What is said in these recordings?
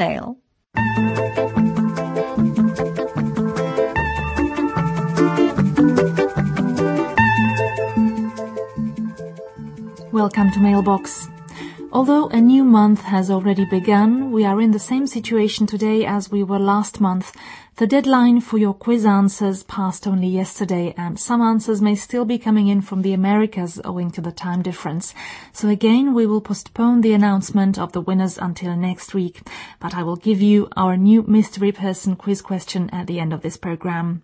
Dale. Welcome to Mailbox. Although a new month has already begun, we are in the same situation today as we were last month. The deadline for your quiz answers passed only yesterday, and some answers may still be coming in from the Americas owing to the time difference. So again, we will postpone the announcement of the winners until next week. But I will give you our new mystery person quiz question at the end of this program.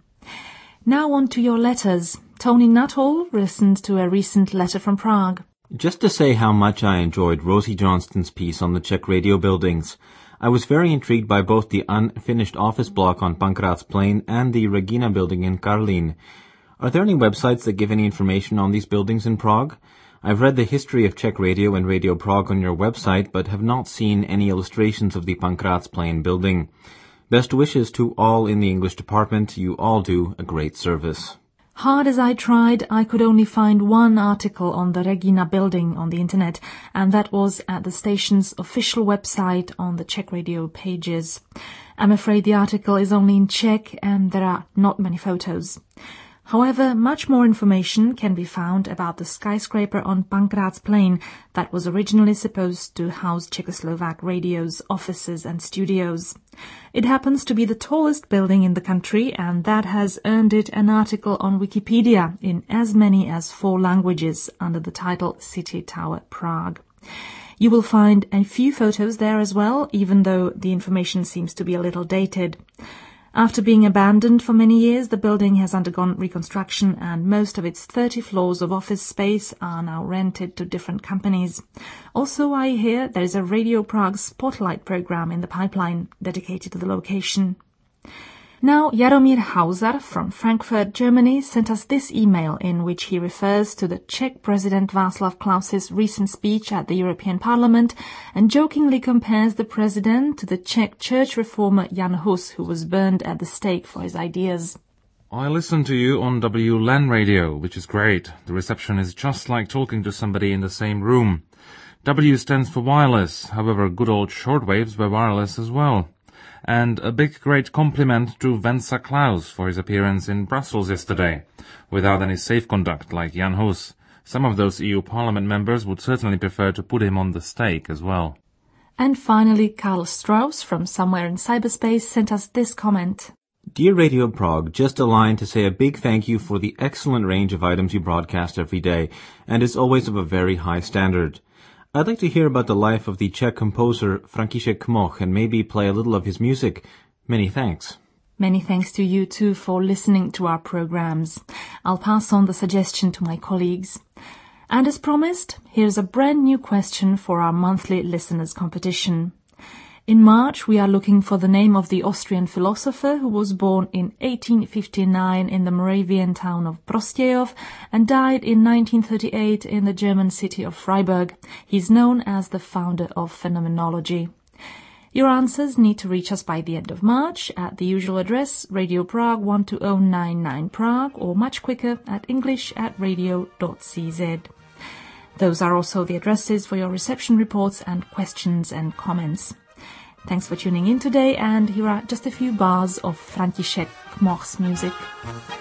Now on to your letters. Tony Nuttall listened to a recent letter from Prague. Just to say how much I enjoyed Rosie Johnston's piece on the Czech radio buildings. I was very intrigued by both the unfinished office block on Pankrácz Plain and the Regina building in Karlín. Are there any websites that give any information on these buildings in Prague? I've read the history of Czech radio and Radio Prague on your website, but have not seen any illustrations of the Pankrácz Plain building. Best wishes to all in the English department. You all do a great service. Hard as I tried, I could only find one article on the Regina building on the internet, and that was at the station's official website on the Czech radio pages. I'm afraid the article is only in Czech and there are not many photos. However, much more information can be found about the skyscraper on Pankrácz Plain that was originally supposed to house Czechoslovak radio's offices and studios. It happens to be the tallest building in the country, and that has earned it an article on Wikipedia in as many as 4 languages under the title City Tower Prague. You will find a few photos there as well, even though the information seems to be a little dated. After being abandoned for many years, the building has undergone reconstruction, and most of its 30 floors of office space are now rented to different companies. Also, I hear there is a Radio Prague Spotlight program in the pipeline dedicated to the location. Now, Jaromír Hausar from Frankfurt, Germany, sent us this email in which he refers to the Czech President Václav Klaus's recent speech at the European Parliament and jokingly compares the president to the Czech church reformer Jan Hus, who was burned at the stake for his ideas. I listen to you on WLAN radio, which is great. The reception is just like talking to somebody in the same room. W stands for wireless, however good old shortwaves were wireless as well. And a big great compliment to Václav Klaus for his appearance in Brussels yesterday, without any safe conduct like Jan Hus. Some of those EU Parliament members would certainly prefer to put him on the stake as well. And finally, Karl Strauss from somewhere in cyberspace sent us this comment. Dear Radio Prague, just a line to say a big thank you for the excellent range of items you broadcast every day, and is always of a very high standard. I'd like to hear about the life of the Czech composer František Kmoch and maybe play a little of his music. Many thanks. Many thanks to you too for listening to our programs. I'll pass on the suggestion to my colleagues. And as promised, here's a brand new question for our monthly listeners competition. In March, we are looking for the name of the Austrian philosopher who was born in 1859 in the Moravian town of Prostějov and died in 1938 in the German city of Freiburg. He's known as the founder of phenomenology. Your answers need to reach us by the end of March at the usual address, Radio Prague 12099 Prague, or much quicker at english@radio.cz. Those are also the addresses for your reception reports and questions and comments. Thanks for tuning in today, and here are just a few bars of František Kmoch's music.